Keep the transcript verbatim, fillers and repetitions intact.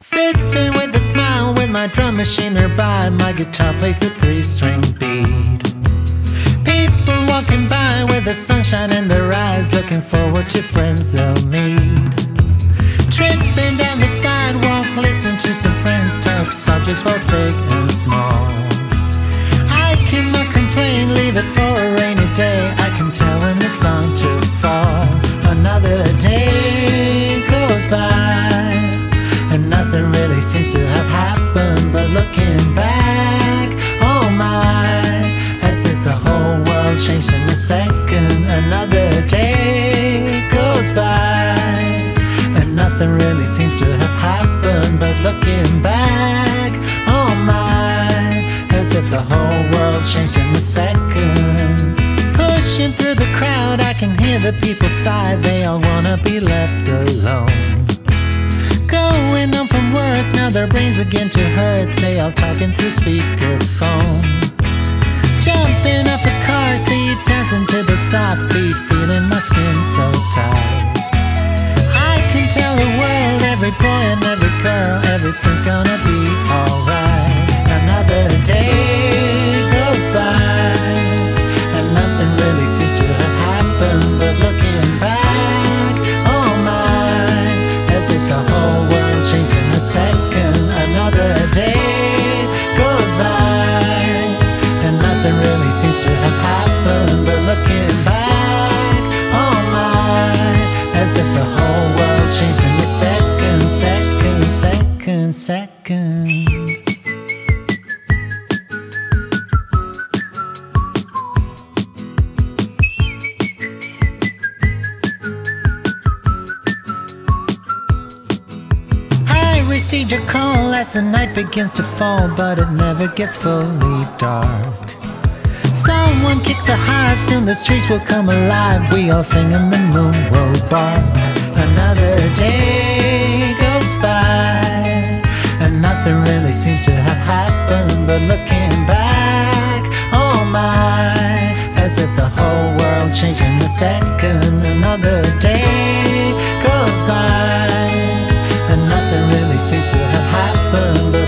Sitting with a smile with my drum machine nearby, my guitar plays a three-string beat. People walking by with the sunshine in their eyes, looking forward to friends they'll meet. Tripping down the sidewalk, listening to some friends talk subjects both big and small. I cannot complain, leave it for a rainy day. I can tell when it's bound to fall. Another day goes by, and nothing really seems to have happened. But looking back, oh my, as if the whole world changed in a second. Another day goes by, and nothing really seems to have happened. But looking back, oh my, as if the whole world changed in a second. Pushing through the crowd, I can hear the people sigh. They all wanna be left alone. Going home from work, now their brains begin to hurt. They all talking through speakerphone. Jumping off a car seat, dancing to the soft beat, feeling my skin so tight. I can tell the world, every boy and every girl, everything's gonna be alright. Another day goes by, and nothing really seems to have happened. But looking back, oh my, as if the whole world changed in a second. Another day goes by, and nothing really seems to have happened. But looking back, oh my, as if the whole world changed in a second, second, second, second. Received your call as the night begins to fall, but it never gets fully dark. Someone kick the hive, soon the streets will come alive. We all sing and the moon will bark. Another day goes by, and nothing really seems to have happened. But looking back, oh my, as if the whole world changed in a second. Another day goes by, and nothing really seems to have happened. But